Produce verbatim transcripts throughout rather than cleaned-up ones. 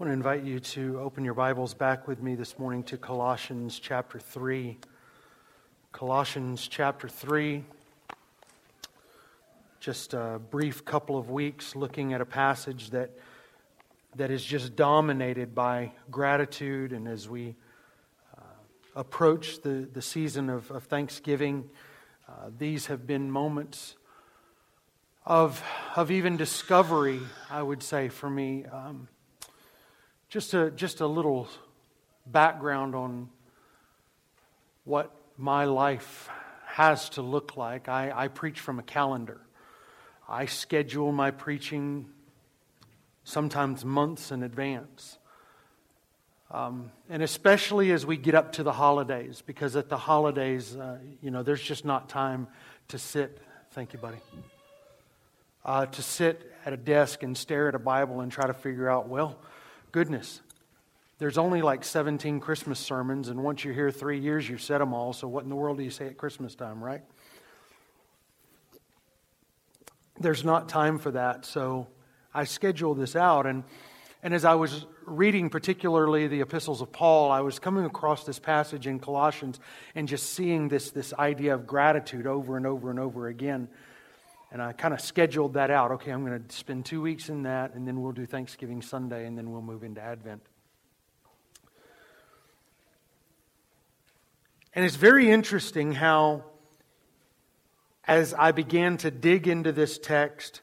I want to invite you to open your Bibles back with me this morning to Colossians chapter three. Colossians chapter three. Just a brief couple of weeks looking at a passage that that is just dominated by gratitude. And as we uh, approach the, the season of, of Thanksgiving, uh, these have been moments of, of even discovery, I would say, for me. Um, Just a just a little background on what my life has to look like. I, I preach from a calendar. I schedule my preaching sometimes months in advance. Um, and especially as we get up to the holidays, because at the holidays, uh, you know, there's just not time to sit. Thank you, buddy. Uh, to sit at a desk and stare at a Bible and try to figure out, well, goodness, there's only like seventeen Christmas sermons, and once you're here three years, you've said them all, so what in the world do you say at Christmas time, right? There's not time for that, so I schedule this out, and, and as I was reading particularly the epistles of Paul, I was coming across this passage in Colossians and just seeing this, this idea of gratitude over and over and over again. And I kind of scheduled that out. Okay, I'm going to spend two weeks in that, and then we'll do Thanksgiving Sunday, and then we'll move into Advent. And it's very interesting how, as I began to dig into this text,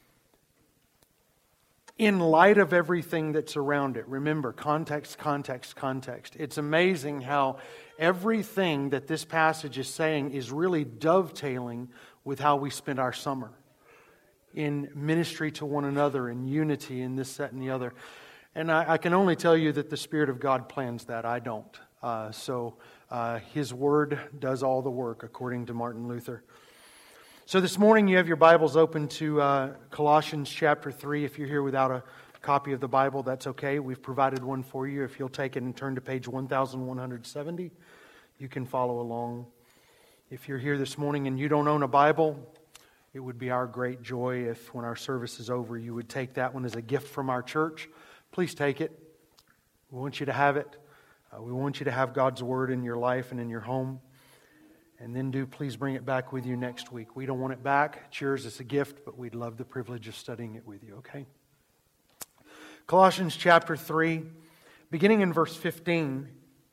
in light of everything that's around it, remember, context, context, context. It's amazing how everything that this passage is saying is really dovetailing with how we spend our summer in ministry to one another, in unity, in this, that, and the other. And I, I can only tell you that the Spirit of God plans that. I don't. Uh, so uh, His Word does all the work, according to Martin Luther. So this morning you have your Bibles open to uh, Colossians chapter three. If you're here without a copy of the Bible, that's okay. We've provided one for you. If you'll take it and turn to page one thousand one hundred seventy, you can follow along. If you're here this morning and you don't own a Bible, it would be our great joy if when our service is over you would take that one as a gift from our church. Please take it. We want you to have it. Uh, we want you to have God's Word in your life and in your home. And then do please bring it back with you next week. We don't want it back. It's yours. It's a gift, but we'd love the privilege of studying it with you, okay? Colossians chapter three, beginning in verse fifteen.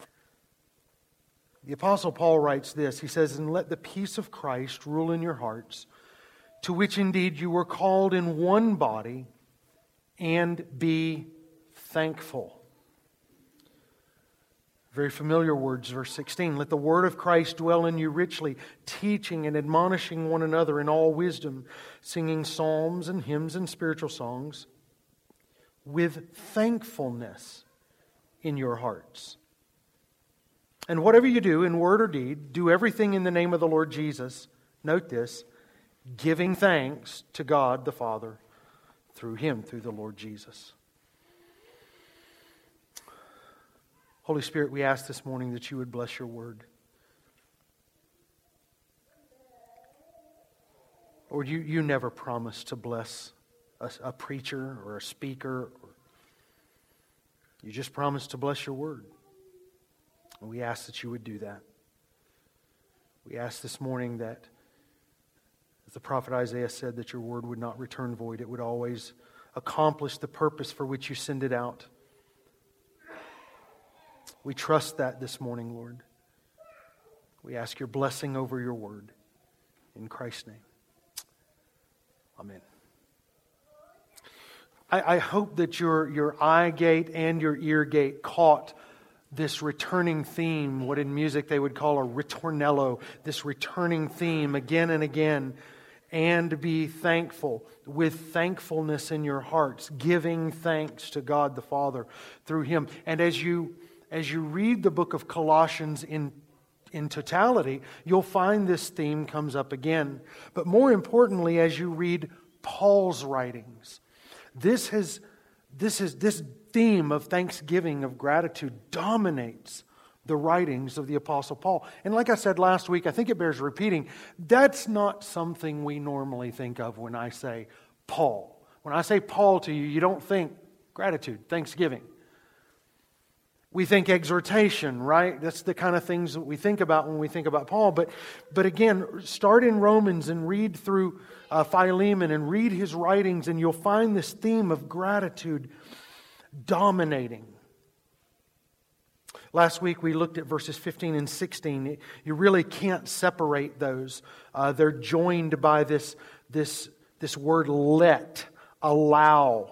The Apostle Paul writes this. He says, "And let the peace of Christ rule in your hearts, to which indeed you were called in one body, and be thankful." Very familiar words, verse sixteen. "Let the word of Christ dwell in you richly, teaching and admonishing one another in all wisdom, singing psalms and hymns and spiritual songs, with thankfulness in your hearts. And whatever you do, in word or deed, do everything in the name of the Lord Jesus." Note this, "giving thanks to God the Father through Him," through the Lord Jesus. Holy Spirit, we ask this morning that you would bless your word. Lord, you, you never promised to bless a, a preacher or a speaker. Or, you just promised to bless your word. And we ask that you would do that. We ask this morning that, as the prophet Isaiah said, that your word would not return void. It would always accomplish the purpose for which you send it out. We trust that this morning, Lord. We ask your blessing over your word. In Christ's name. Amen. I, I hope that your, your eye gate and your ear gate caught this returning theme, what in music they would call a ritornello, this returning theme again and again. And be thankful, with thankfulness in your hearts, giving thanks to God the Father through Him. And as you As you read the book of Colossians in, in totality, you'll find this theme comes up again. But more importantly, as you read Paul's writings, this has this is this theme of thanksgiving, of gratitude, dominates the writings of the Apostle Paul. And like I said last week, I think it bears repeating, that's not something we normally think of when I say Paul. When I say Paul to you, you don't think Gratitude, thanksgiving. We think exhortation, right? That's the kind of things that we think about when we think about Paul. But, but again, start in Romans and read through uh, Philemon and read his writings, and you'll find this theme of gratitude dominating. Last week we looked at verses fifteen and sixteen. You really can't separate those. Uh, they're joined by this, this, this word let, allow.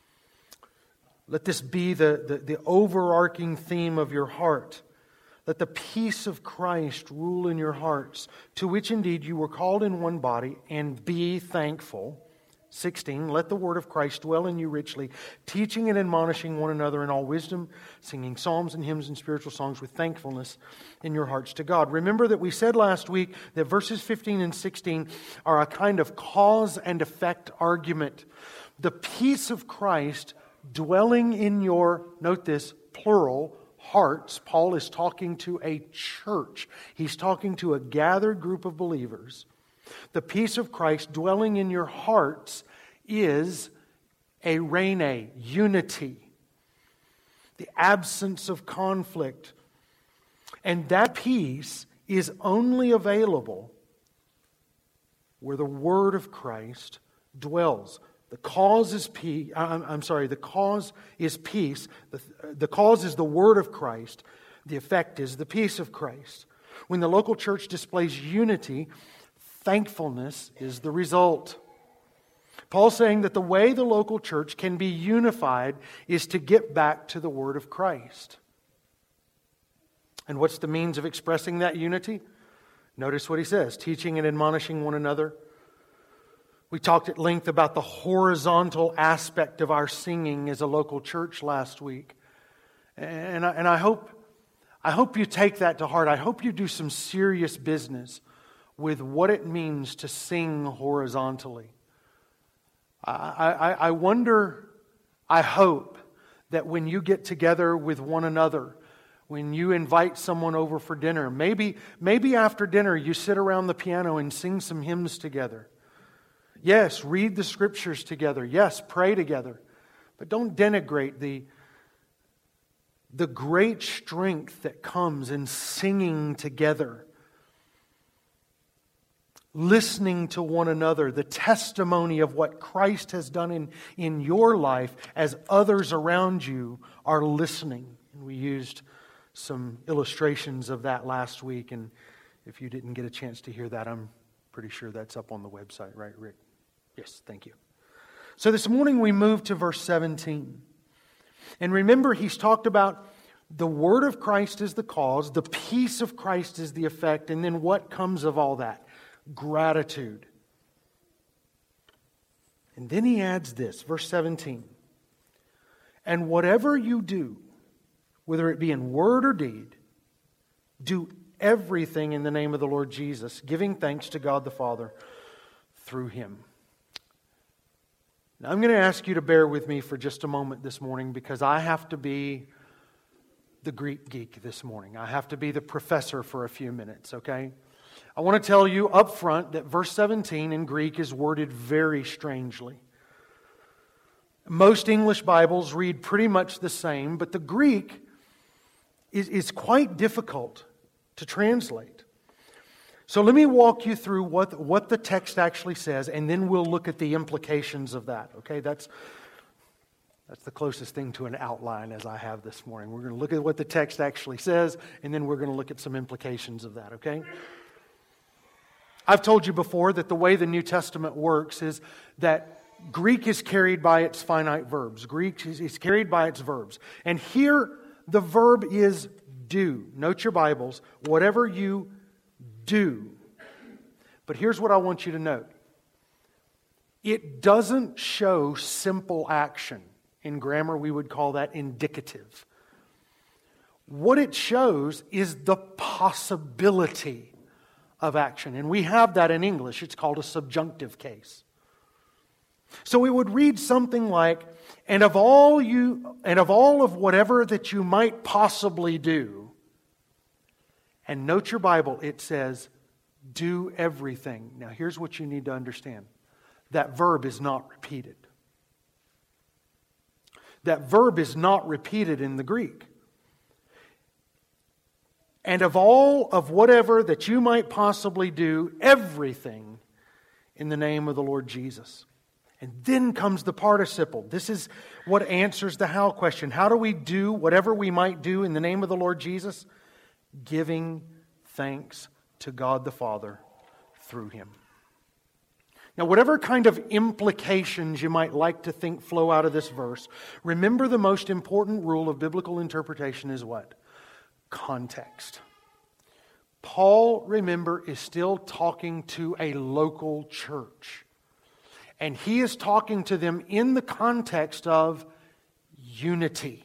Let this be the, the, the overarching theme of your heart. Let the peace of Christ rule in your hearts, to which indeed you were called in one body, and be thankful. sixteen, let the word of Christ dwell in you richly, teaching and admonishing one another in all wisdom, singing psalms and hymns and spiritual songs with thankfulness in your hearts to God. Remember that we said last week that verses fifteen and sixteen are a kind of cause and effect argument. The peace of Christ dwelling in your, note this, plural, hearts. Paul is talking to a church. He's talking to a gathered group of believers. The peace of Christ dwelling in your hearts is eirene, unity, the absence of conflict. And that peace is only available where the word of Christ dwells. The cause is peace. I'm, I'm sorry. The cause is peace. The, the cause is the word of Christ. The effect is the peace of Christ. When the local church displays unity, thankfulness is the result. Paul's saying that the way the local church can be unified is to get back to the word of Christ. And what's the means of expressing that unity? Notice what he says: teaching and admonishing one another. We talked at length about the horizontal aspect of our singing as a local church last week. And I, and I hope I hope you take that to heart. I hope you do some serious business with what it means to sing horizontally. I, I, I wonder, I hope that when you get together with one another, when you invite someone over for dinner, maybe, maybe after dinner you sit around the piano and sing some hymns together. Yes, read the scriptures together. Yes, pray together. But don't denigrate the, the great strength that comes in singing together. Listening to one another, the testimony of what Christ has done in, in your life as others around you are listening. And we used some illustrations of that last week. And if you didn't get a chance to hear that, I'm pretty sure that's up on the website, right, Rick? Yes, thank you. So this morning we move to verse seventeen. And remember, he's talked about the word of Christ is the cause, the peace of Christ is the effect, and then what comes of all that? Gratitude. And then he adds this, verse seventeen. And whatever you do, whether it be in word or deed, do everything in the name of the Lord Jesus, giving thanks to God the Father through Him. Now, I'm going to ask you to bear with me for just a moment this morning, because I have to be the Greek geek this morning. I have to be the professor for a few minutes, okay? I want to tell you up front that verse seventeen in Greek is worded very strangely. Most English Bibles read pretty much the same, but the Greek is, is quite difficult to translate. So let me walk you through what, what the text actually says, and then we'll look at the implications of that. Okay, that's, that's the closest thing to an outline as I have this morning. We're going to look at what the text actually says, and then we're going to look at some implications of that, okay? I've told you before that the way the New Testament works is that Greek is carried by its finite verbs. Greek is carried by its verbs. And here the verb is do. Note your Bibles. Whatever you do. But here's what I want you to note. It doesn't show simple action. In grammar, we would call that indicative. What it shows is the possibility of action. And we have that in English. It's called a subjunctive case. So it would read something like, and of all you and of all of whatever that you might possibly do. And note your Bible, it says, do everything. Now here's what you need to understand. That verb is not repeated. That verb is not repeated in the Greek. And of all of whatever that you might possibly do, everything in the name of the Lord Jesus. And then comes the participle. This is what answers the how question. How do we do whatever we might do in the name of the Lord Jesus? Giving thanks to God the Father through Him. Now, whatever kind of implications you might like to think flow out of this verse, remember the most important rule of biblical interpretation is what? Context. Paul, remember, is still talking to a local church. And he is talking to them in the context of unity.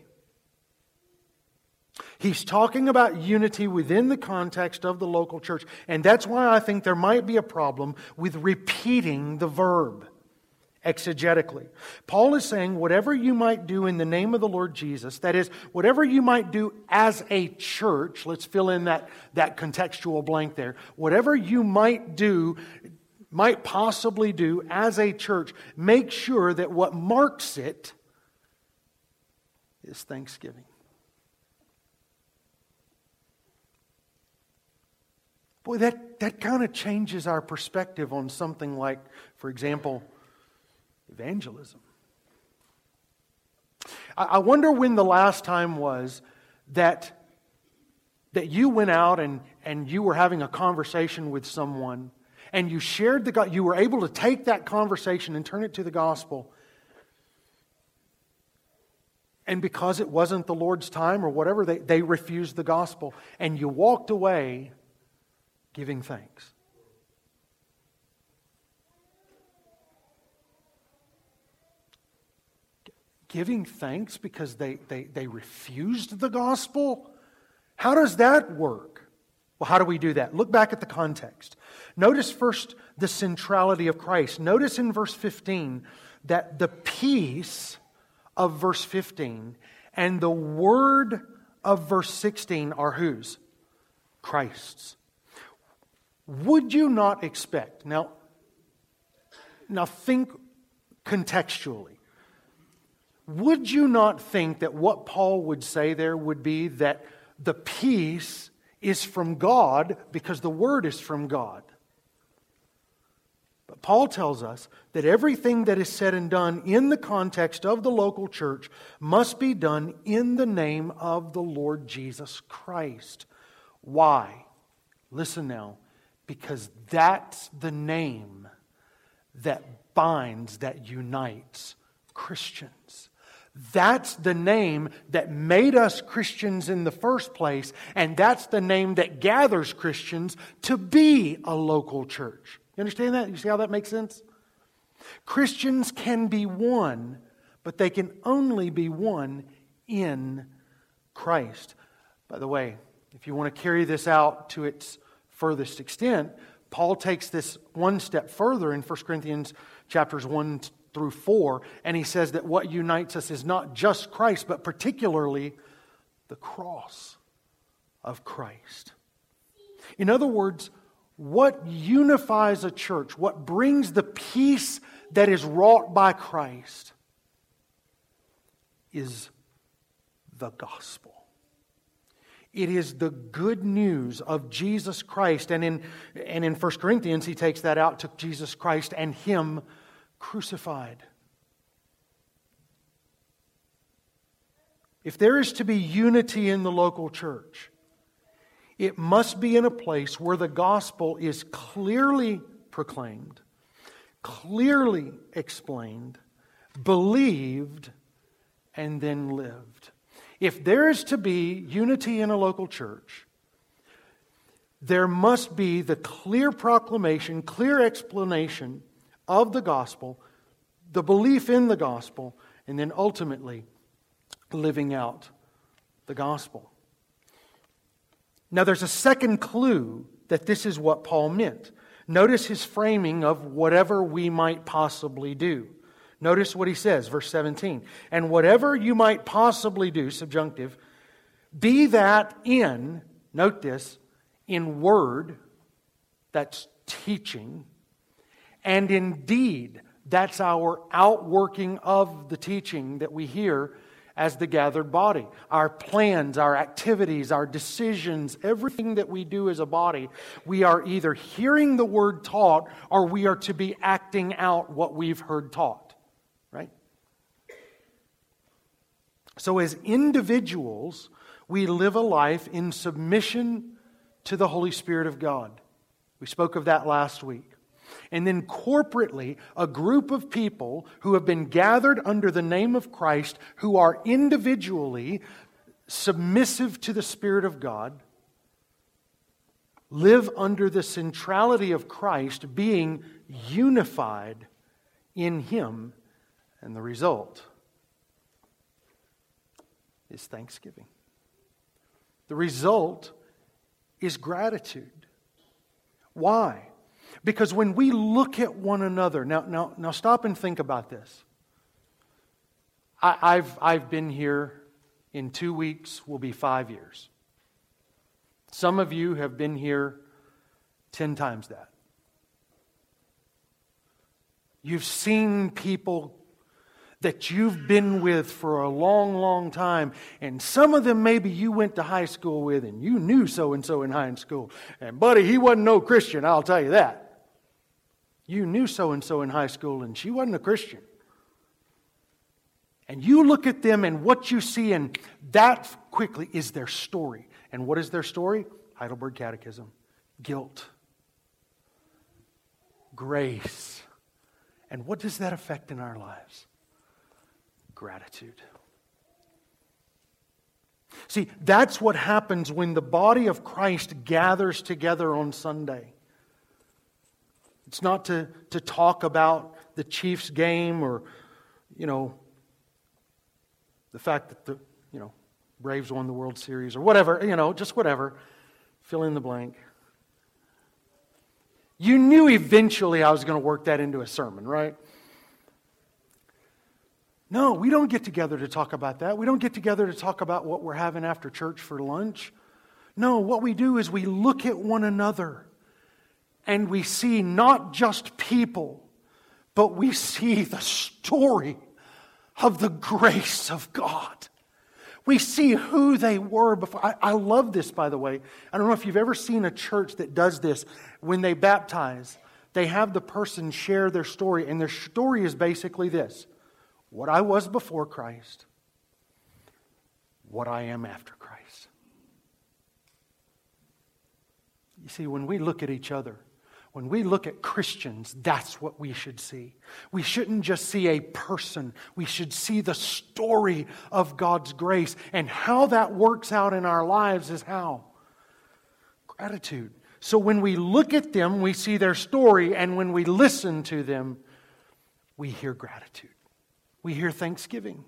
He's talking about unity within the context of the local church. And that's why I think there might be a problem with repeating the verb exegetically. Paul is saying whatever you might do in the name of the Lord Jesus, that is, whatever you might do as a church, let's fill in that, that contextual blank there. Whatever you might do, might possibly do as a church, make sure that what marks it is thanksgiving. Boy, that, that kind of changes our perspective on something like, for example, evangelism. I, I wonder when the last time was that, that you went out and, and you were having a conversation with someone and you shared the you were able to take that conversation and turn it to the gospel. And because it wasn't the Lord's time or whatever, they, they refused the gospel. And you walked away giving thanks. Giving thanks because they, they, they refused the gospel? How does that work? Well, how do we do that? Look back at the context. Notice first the centrality of Christ. Notice in verse fifteen that the peace of verse fifteen and the word of verse sixteen are whose? Christ's. Would you not expect, now, now think contextually, would you not think that what Paul would say there would be that the peace is from God because the word is from God? But Paul tells us that everything that is said and done in the context of the local church must be done in the name of the Lord Jesus Christ. Why? Listen now. Because that's the name that binds, that unites Christians. That's the name that made us Christians in the first place, and that's the name that gathers Christians to be a local church. You understand that? You see how that makes sense? Christians can be one, but they can only be one in Christ. By the way, if you want to carry this out to its furthest extent, Paul takes this one step further in First Corinthians chapters one through four, and he says that what unites us is not just Christ, but particularly the cross of Christ. In other words, what unifies a church, what brings the peace that is wrought by Christ, is the gospel. It is the good news of Jesus Christ. And in, and in First Corinthians, he takes that out to Jesus Christ and Him crucified. If there is to be unity in the local church, it must be in a place where the gospel is clearly proclaimed, clearly explained, believed, and then lived. If there is to be unity in a local church, there must be the clear proclamation, clear explanation of the gospel, the belief in the gospel, and then ultimately living out the gospel. Now there's a second clue that this is what Paul meant. Notice his framing of whatever we might possibly do. Notice what he says, verse seventeen. And whatever you might possibly do, subjunctive, be that in, note this, in word, that's teaching, and in deed, that's our outworking of the teaching that we hear, as the gathered body. Our plans, our activities, our decisions, everything that we do as a body, we are either hearing the Word taught or we are to be acting out what we've heard taught. Right? So as individuals, we live a life in submission to the Holy Spirit of God. We spoke of that last week. And then corporately, a group of people who have been gathered under the name of Christ, who are individually submissive to the Spirit of God, live under the centrality of Christ, being unified in Him. And the result is thanksgiving. The result is gratitude. Why? Because when we look at one another, now, now, now stop and think about this. I, I've, I've been here in two weeks, will be five years. Some of you have been here ten times that. You've seen people that you've been with for a long, long time. And some of them maybe you went to high school with and you knew so-and-so in high school. And buddy, he wasn't no Christian, I'll tell you that. You knew so-and-so in high school and she wasn't a Christian. And you look at them and what you see, and that quickly is their story. And what is their story? Heidelberg Catechism. Guilt. Grace. And what does that affect in our lives? Gratitude. See, that's what happens when the body of Christ gathers together on Sunday. It's not to, to talk about the Chiefs game or, you know, the fact that the, you know, Braves won the World Series or whatever, you know, just whatever. Fill in the blank. You knew eventually I was going to work that into a sermon, right? No, we don't get together to talk about that. We don't get together to talk about what we're having after church for lunch. No, what we do is we look at one another and we see not just people, but we see the story of the grace of God. We see who they were before. I, I love this, by the way. I don't know if you've ever seen a church that does this. When they baptize, they have the person share their story, and their story is basically this. What I was before Christ, what I am after Christ. You see, when we look at each other, when we look at Christians, that's what we should see. We shouldn't just see a person. We should see the story of God's grace. And how that works out in our lives is how? Gratitude. So when we look at them, we see their story. And when we listen to them, we hear gratitude. We hear thanksgiving.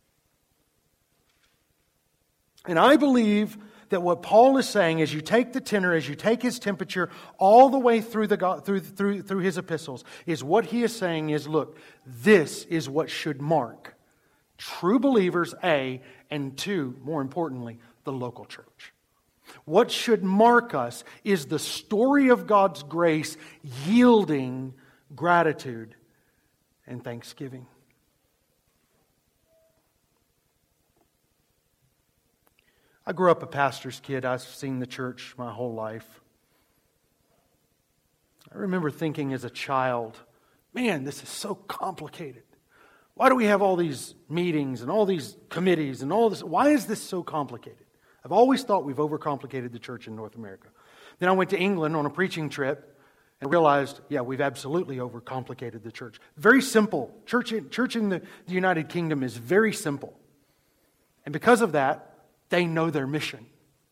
And I believe that what Paul is saying is you take the tenor, as you take his temperature all the way through the God, through, through, through his epistles, is what he is saying is, look, this is what should mark true believers, A, and two, more importantly, the local church. What should mark us is the story of God's grace yielding gratitude and thanksgiving. I grew up a pastor's kid. I've seen the church my whole life. I remember thinking as a child, man, this is so complicated. Why do we have all these meetings and all these committees and all this? Why is this so complicated? I've always thought we've overcomplicated the church in North America. Then I went to England on a preaching trip and realized, yeah, we've absolutely overcomplicated the church. Very simple. Church, church in the, the United Kingdom is very simple. And because of that, they know their mission.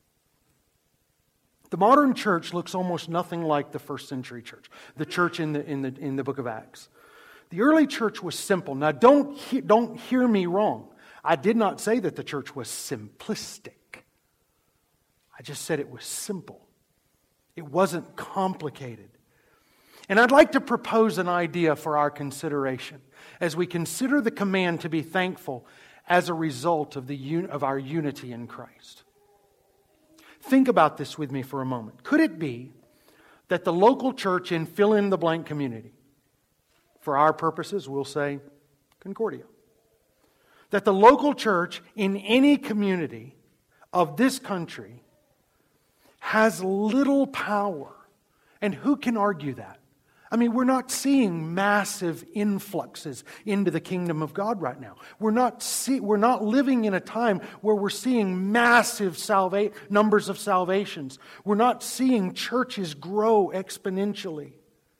The modern church looks almost nothing like the first century church, the church in the in the in the book of Acts. The early church was simple. Now, don't he, don't hear me wrong. I did not say that the church was simplistic. I just said it was simple. It wasn't complicated. And I'd like to propose an idea for our consideration as we consider the command to be thankful as a result of the of our unity in Christ. Think about this with me for a moment. Could it be that the local church in fill-in-the-blank community, for our purposes, we'll say Concordia, that the local church in any community of this country has little power. And who can argue that? I mean, we're not seeing massive influxes into the kingdom of God right now. We're not see, we're not living in a time where we're seeing massive salva- numbers of salvations. We're not seeing churches grow exponentially.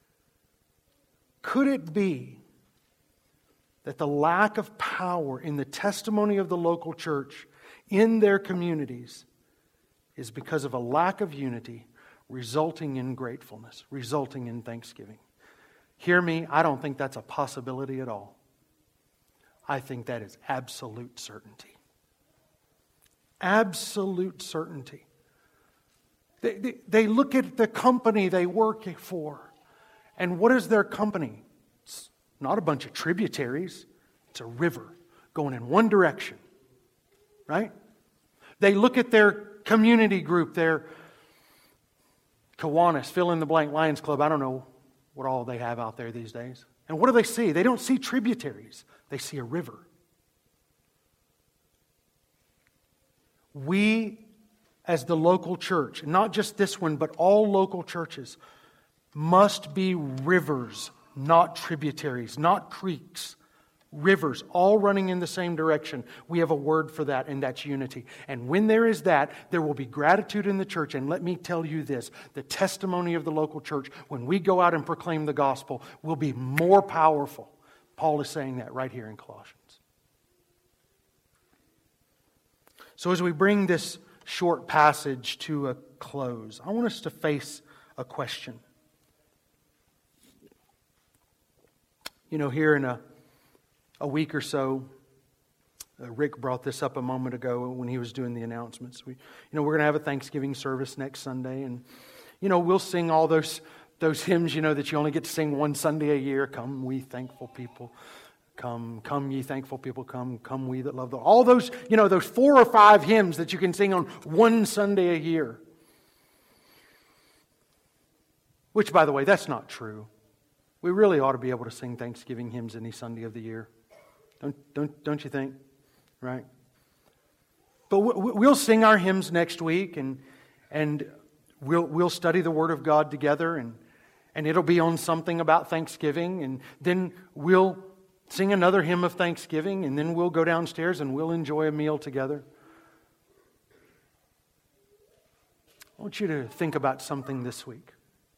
Could it be that the lack of power in the testimony of the local church in their communities is because of a lack of unity, resulting in gratefulness, resulting in thanksgiving? Hear me, I don't think that's a possibility at all. I think that is absolute certainty. Absolute certainty. They, they, they look at the company they work for, and what is their company? It's not a bunch of tributaries. It's a river going in one direction. Right? They look at their community group, their Kiwanis, fill in the blank, Lions Club. I don't know what all they have out there these days. And what do they see? They don't see tributaries. They see a river. We, as the local church, not just this one, but all local churches, must be rivers, not tributaries, not creeks. Rivers, all running in the same direction. We have a word for that, and that's unity. And when there is that, there will be gratitude in the church. And let me tell you this, the testimony of the local church, when we go out and proclaim the gospel, will be more powerful. Paul is saying that right here in Colossians. So as we bring this short passage to a close, I want us to face a question. You know, here in a A week or so, uh, Rick brought this up a moment ago when he was doing the announcements. We, you know, we're going to have a Thanksgiving service next Sunday, and you know, we'll sing all those those hymns, you know, that you only get to sing one Sunday a year. Come, we thankful people, come, come, ye thankful people, come, come, we that love the. All those, you know, those four or five hymns that you can sing on one Sunday a year. Which, by the way, that's not true. We really ought to be able to sing Thanksgiving hymns any Sunday of the year. Don't, don't, don't you think? Right? But we'll sing our hymns next week, and and we'll we'll study the Word of God together, and and it'll be on something about Thanksgiving, and then we'll sing another hymn of Thanksgiving, and then we'll go downstairs and we'll enjoy a meal together. I want you to think about something this week.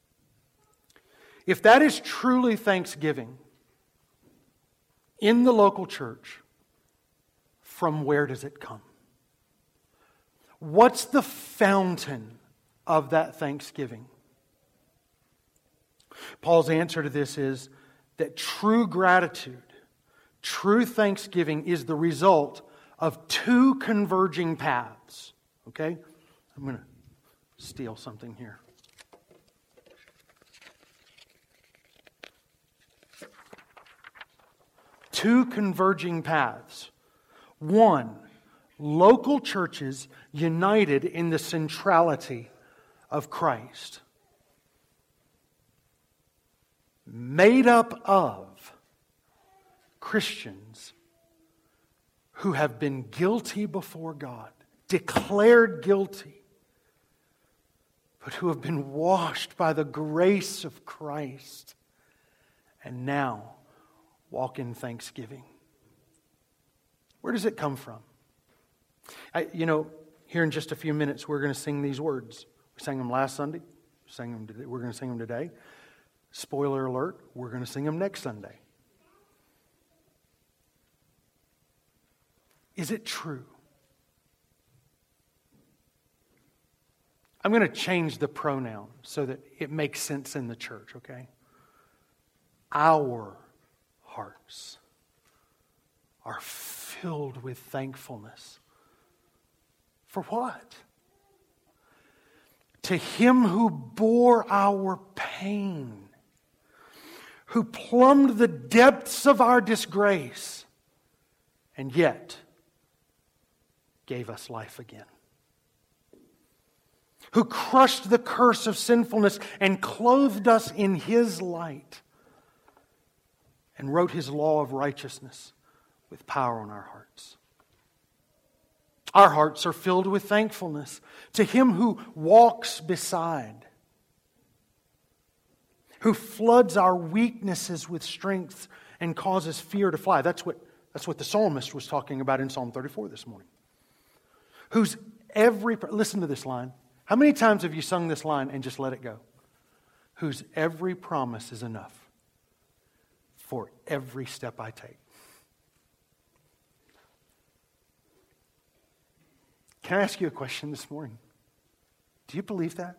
If that is truly Thanksgiving in the local church, from where does it come? What's the fountain of that thanksgiving? Paul's answer to this is that true gratitude, true thanksgiving is the result of two converging paths. Okay? I'm going to steal something here. Two converging paths. One, local churches united in the centrality of Christ. Made up of Christians who have been guilty before God, declared guilty, but who have been washed by the grace of Christ, and now walk in thanksgiving. Where does it come from? I, you know, here in just a few minutes, we're going to sing these words. We sang them last Sunday. We sang them today. We're going to sing them today. Spoiler alert, we're going to sing them next Sunday. Is it true? I'm going to change the pronoun so that it makes sense in the church, okay? Our hearts are filled with thankfulness. For what? To Him who bore our pain, who plumbed the depths of our disgrace, and yet gave us life again. Who crushed the curse of sinfulness and clothed us in His light, and wrote His law of righteousness with power on our hearts. Our hearts are filled with thankfulness to Him who walks beside, who floods our weaknesses with strength and causes fear to fly. That's what, that's what the psalmist was talking about in Psalm thirty-four this morning. Whose every, listen to this line. How many times have you sung this line and just let it go? Whose every promise is enough for every step I take. Can I ask you a question this morning? Do you believe that?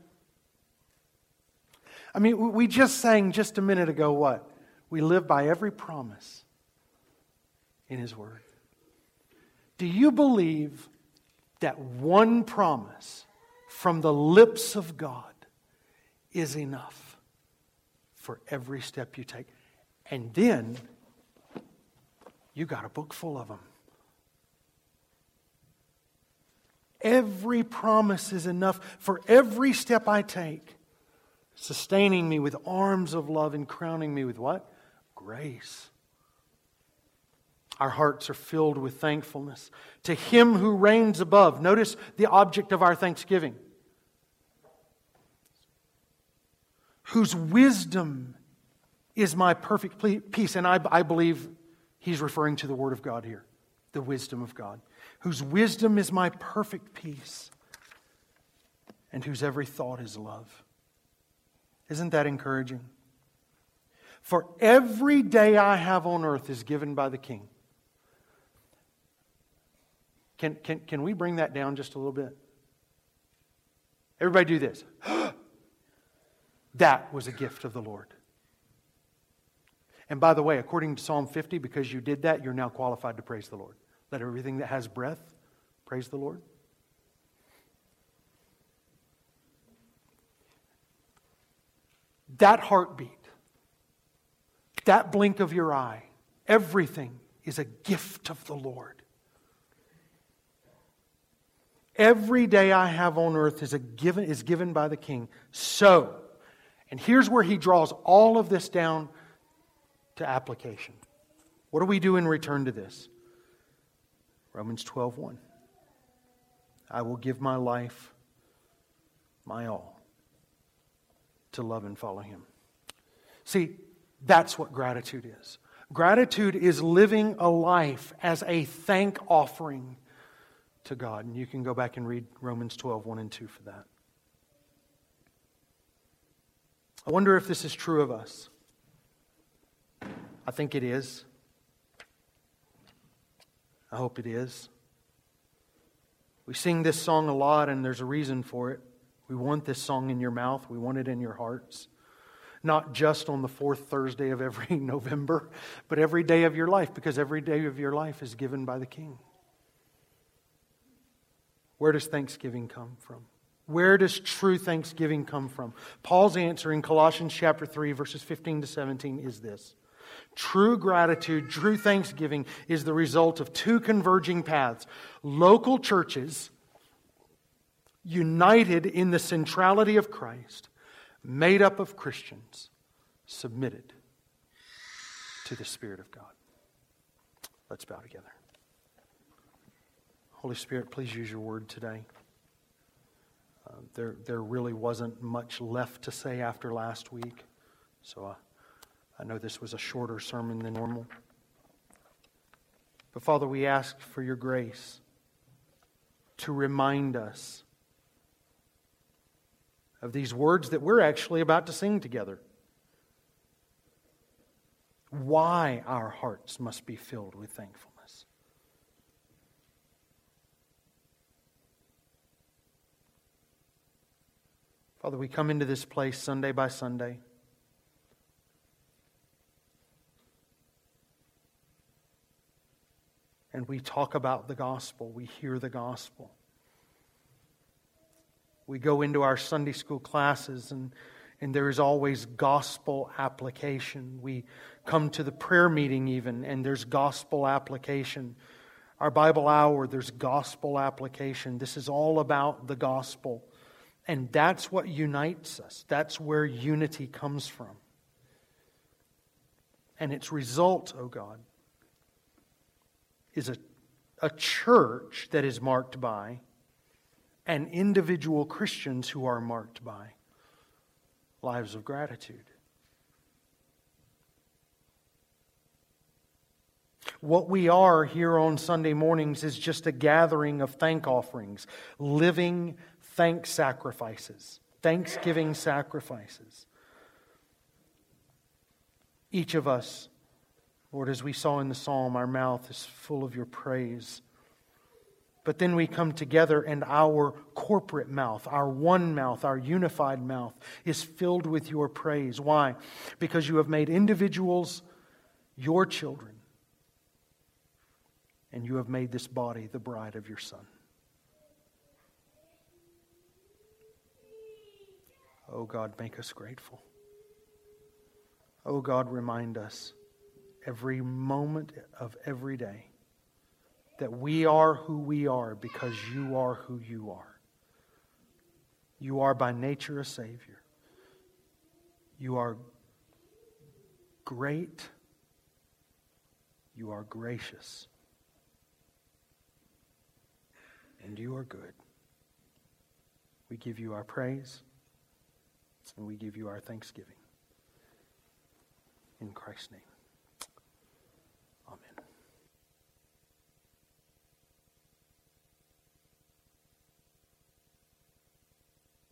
I mean, we just sang just a minute ago what? We live by every promise in His Word. Do you believe that one promise from the lips of God is enough for every step you take? And then you got a book full of them. Every promise is enough for every step I take, sustaining me with arms of love and crowning me with what? Grace. Our hearts are filled with thankfulness to Him who reigns above. Notice the object of our thanksgiving. Whose wisdom is my perfect peace. And I, I believe he's referring to the Word of God here. The wisdom of God. Whose wisdom is my perfect peace. And whose every thought is love. Isn't that encouraging? For every day I have on earth is given by the King. Can, can, can we bring that down just a little bit? Everybody do this. That was a gift of the Lord. And by the way, according to Psalm fifty, because you did that, you're now qualified to praise the Lord. Let everything that has breath praise the Lord. That heartbeat, that blink of your eye, everything is a gift of the Lord. Every day I have on earth is a given is given by the King. So, and here's where he draws all of this down to application. What do we do in return to this? Romans twelve one. I will give my life, my all, to love and follow Him. See, that's what gratitude is. Gratitude is living a life as a thank offering to God. And you can go back and read Romans twelve one and two for that. I wonder if this is true of us. I think it is. I hope it is. We sing this song a lot, and there's a reason for it. We want this song in your mouth. We want it in your hearts. Not just on the fourth Thursday of every November, but every day of your life, because every day of your life is given by the King. Where does thanksgiving come from? Where does true thanksgiving come from? Paul's answer in Colossians chapter three, verses fifteen to seventeen is this. True gratitude, true thanksgiving is the result of two converging paths. Local churches united in the centrality of Christ, made up of Christians, submitted to the Spirit of God. Let's bow together. Holy Spirit, please use your word today. Uh, there, there really wasn't much left to say after last week, so I, I know this was a shorter sermon than normal. But Father, we ask for your grace to remind us of these words that we're actually about to sing together. Why our hearts must be filled with thankfulness. Father, we come into this place Sunday by Sunday. And we talk about the gospel. We hear the gospel. We go into our Sunday school classes and, and there is always gospel application. We come to the prayer meeting even and there's gospel application. Our Bible hour, there's gospel application. This is all about the gospel. And that's what unites us. That's where unity comes from. And its result, oh God, is a, a church that is marked by, and individual Christians who are marked by lives of gratitude. What we are here on Sunday mornings is just a gathering of thank offerings, living thank sacrifices, thanksgiving sacrifices. Each of us, Lord, as we saw in the psalm, our mouth is full of your praise. But then we come together and our corporate mouth, our one mouth, our unified mouth is filled with your praise. Why? Because you have made individuals your children. And you have made this body the bride of your Son. Oh God, make us grateful. Oh God, remind us every moment of every day that we are who we are because you are who you are. You are by nature a Savior. You are great. You are gracious. And you are good. We give you our praise and we give you our thanksgiving. In Christ's name.